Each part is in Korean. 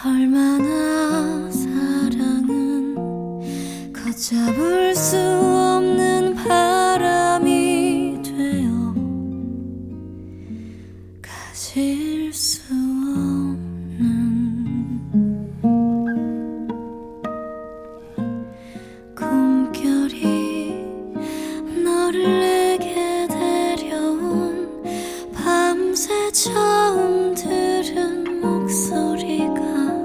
얼마나 사랑은 걷잡을 수 없는 바람이 되어 가질 수 없는 꿈결이 너를 내게 데려온 밤새 처음 들은 목소리가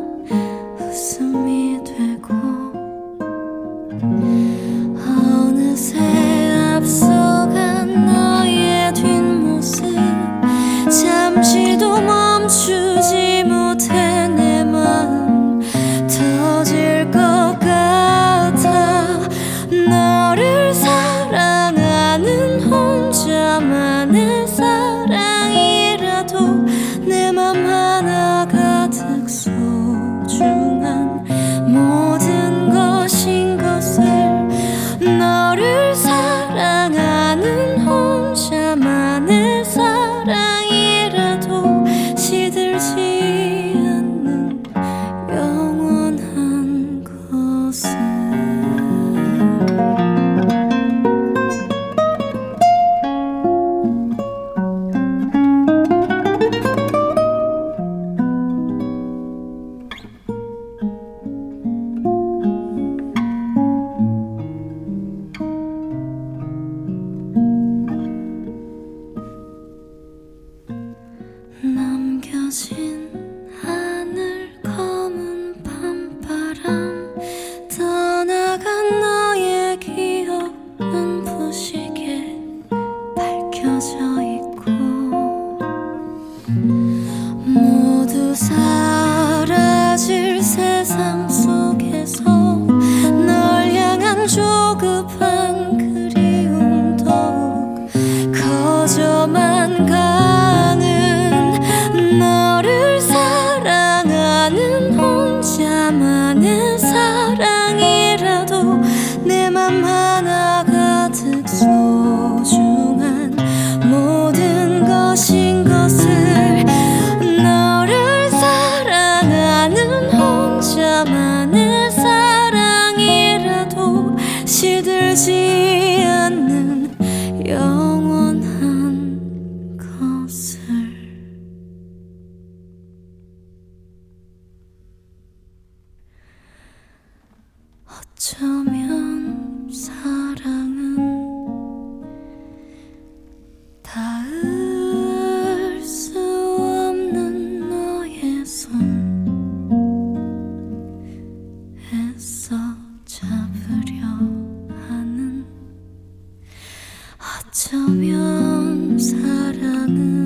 웃음이 되고 어느새 앞서간 너의 뒷모습 잠시도 멈추지 못해 내 마음 터질 것 같아 너를 사랑하는 혼자만의 사랑이라도 내 맘 하나 가득 소중한 모든 것인 것을 너를 사랑하는 혼자만의 사랑이라도 시들지 않는 영원한 것을 남겨진 하늘 검은 밤바람 떠나간 너의 기억은 부시게 밝혀져 있고 모두 사라질 세상 속에서 널 향한 조급한 그리움 더욱 커져만 가는 너를 사랑하는 혼자만의 사랑이라도 내 맘 하나 가득 소중한 모든 것인 것을 너를 사랑하는 혼자만의 사랑이라도 시들지 않는 영원한 것을 어쩌면 사랑은 닿을 수 없는 너의 손 애써 잡으려 하는 어쩌면 사랑은